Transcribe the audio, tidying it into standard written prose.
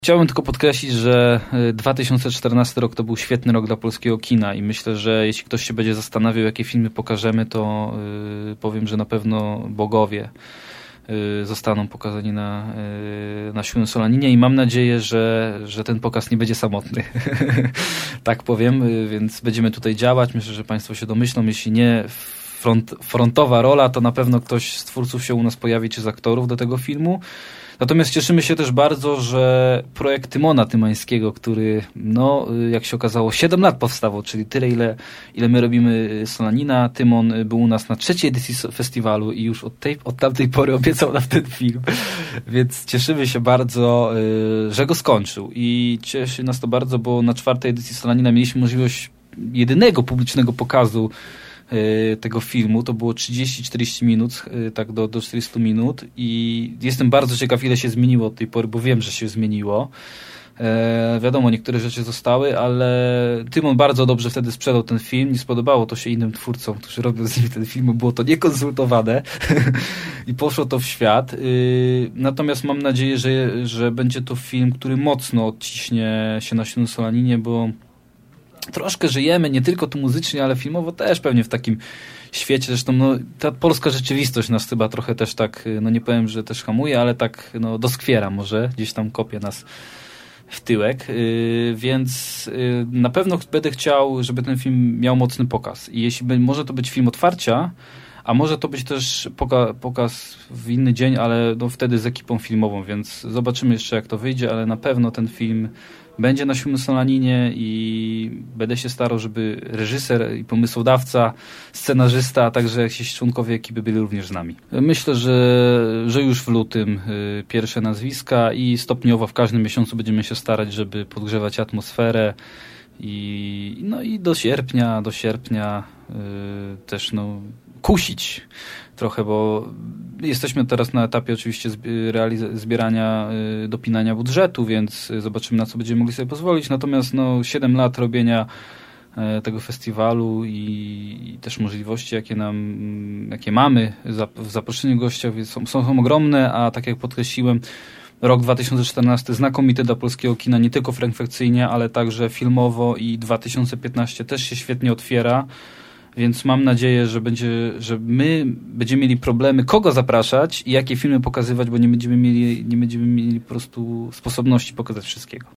Chciałbym tylko podkreślić, że 2014 rok to był świetny rok dla polskiego kina i myślę, że jeśli ktoś się będzie zastanawiał, jakie filmy pokażemy, to powiem, że na pewno Bogowie zostaną pokazani na Siódmym Solaninie i mam nadzieję, że ten pokaz nie będzie samotny. Tak powiem, więc będziemy tutaj działać. Myślę, że Państwo się domyślą. Jeśli nie frontowa rola, to na pewno ktoś z twórców się u nas pojawi, czy z aktorów do tego filmu. Natomiast cieszymy się też bardzo, że projekt Tymona Tymańskiego, który, no, jak się okazało, 7 lat powstawał, czyli tyle, ile my robimy Solanina. Tymon był u nas na 3. edycji festiwalu i już od tamtej pory obiecał nam ten film. Więc cieszymy się bardzo, że go skończył. I cieszy nas to bardzo, bo na 4. edycji Solanina mieliśmy możliwość jedynego publicznego pokazu tego filmu. To było 30-40 minut, tak do 40 minut i jestem bardzo ciekaw, ile się zmieniło od tej pory, bo wiem, że się zmieniło. Wiadomo, niektóre rzeczy zostały, ale Tymon bardzo dobrze wtedy sprzedał ten film. Nie spodobało to się innym twórcom, którzy robią z nim ten film, bo było to niekonsultowane i poszło to w świat. Natomiast mam nadzieję, że będzie to film, który mocno odciśnie się na Siódmym Solaninie, bo troszkę żyjemy, nie tylko tu muzycznie, ale filmowo też pewnie w takim świecie. Zresztą no, ta polska rzeczywistość nas chyba trochę też tak, no nie powiem, że też hamuje, ale tak no, doskwiera może, gdzieś tam kopie nas w tyłek, więc na pewno będę chciał, żeby ten film miał mocny pokaz. I jeśli może to być film otwarcia, a może to być też pokaz w inny dzień, ale no wtedy z ekipą filmową, więc zobaczymy jeszcze, jak to wyjdzie, ale na pewno ten film będzie na Siódmym Solaninie i będę się starał, żeby reżyser i pomysłodawca, scenarzysta, a także jakieś członkowie ekipy byli również z nami. Myślę, że już w lutym pierwsze nazwiska i stopniowo w każdym miesiącu będziemy się starać, żeby podgrzewać atmosferę i do sierpnia też no kusić trochę, bo jesteśmy teraz na etapie oczywiście zbierania, dopinania budżetu, więc zobaczymy, na co będziemy mogli sobie pozwolić. Natomiast no, 7 lat robienia tego festiwalu i też możliwości, jakie mamy w zaproszeniu gościa są ogromne, a tak jak podkreśliłem, rok 2014 znakomity dla polskiego kina, nie tylko frekwencyjnie, ale także filmowo i 2015 też się świetnie otwiera. Więc mam nadzieję, że my będziemy mieli problemy, kogo zapraszać i jakie filmy pokazywać, bo nie będziemy mieli po prostu sposobności pokazać wszystkiego.